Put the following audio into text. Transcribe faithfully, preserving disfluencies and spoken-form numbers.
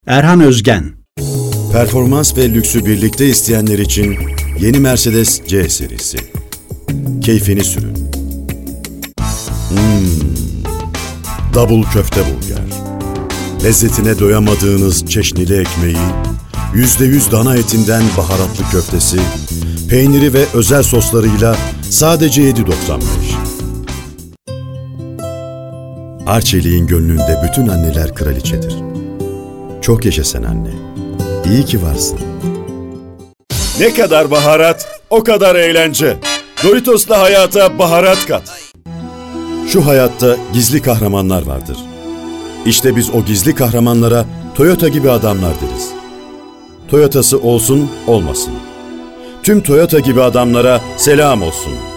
Erhan Özgen. Performans ve lüksü birlikte isteyenler için yeni Mercedes C serisi. Keyfini sürün. Hmm. Double köfte burger. Lezzetine doyamadığınız çeşnili ekmeği, yüzde yüz dana etinden baharatlı köftesi, peyniri ve özel soslarıyla sadece yedi doksan beş. Arçelik'in gönlünde bütün anneler kraliçedir. Çok yaşa sen anne. İyi ki varsın. Ne kadar baharat, o kadar eğlence. Doritos'la hayata baharat kat. Şu hayatta gizli kahramanlar vardır. İşte biz o gizli kahramanlara Toyota gibi adamlar deriz. Toyota'sı olsun, olmasın. Tüm Toyota gibi adamlara selam olsun.